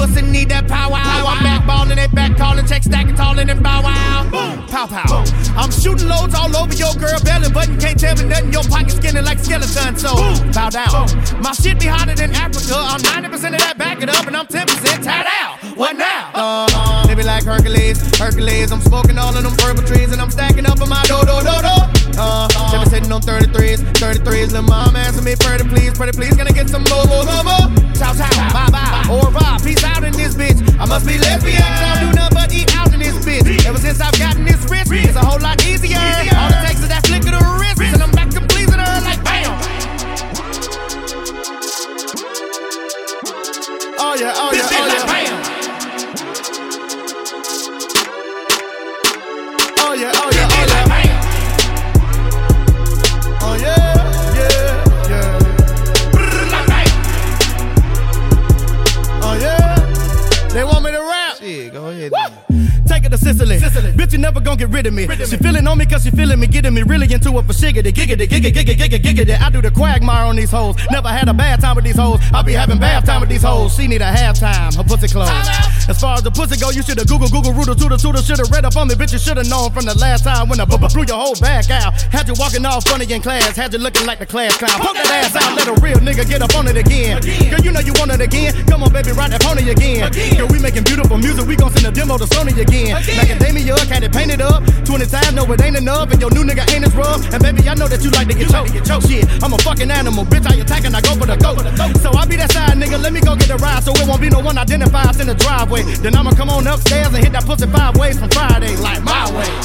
pussy need that power. I'm back ballin', they back callin', check stacking, tallin' and bow wow. Boom, pow pow. I'm shooting loads all over your girl belly button. Can't tell me nothing, your pocket skinny like skeleton. So bow down. My shit be hotter than Africa. I'm 90% of that, back it up, and I'm 10% tied out. What now? They be like Hercules. I'm smoking all of them purple trees, and I'm stacking up on my do. They be sitting on 33s. Little mom asking me, pretty please, can I get some more? Ciao, bye, au revoir, peace out in this bitch. I must be lesbian, I don't do nothing but eat out in this bitch. Ever since I've gotten this wrist, it's a whole lot easier. All it takes is that flick of the wrist, and I'm back to pleasing her like bam. Oh yeah. Like bam. Oh yeah. Like bam. Oh yeah. Oh yeah, they want me to rap. Shit, go ahead. Take it to Sicily. Bitch, you never gon' get rid of me. She feelin' on me cause she feelin' me, getting me really into it for shiggity, giggity. I do the quagmire on these hoes. Never had a bad time with these hoes. I be having bath time with these hoes. She need a halftime, her pussy closed. As far as the pussy go, you shoulda Google, Rooter, shoulda read up on me. Bitch, you shoulda known from the last time when I blew your whole back out. Had you walking all funny in class, had you looking like the class clown. Pump that ass out, let a real nigga get up on it again. Girl, you know you want it again. Come on, baby, ride that pony again. Girl, we making beautiful music, we gon' send a demo to Sony again. Macadamia, had it painted up 20 times, no it ain't enough. And your new nigga ain't as rough. And baby, I know that you like to get choked. Shit, I'm a fucking animal, bitch, I attacking, I go for the goat. So I be that side nigga, let me go get a ride, so it won't be no one identified in the driveway. Then I'ma come on upstairs and hit that pussy 5 ways from Friday, like my way.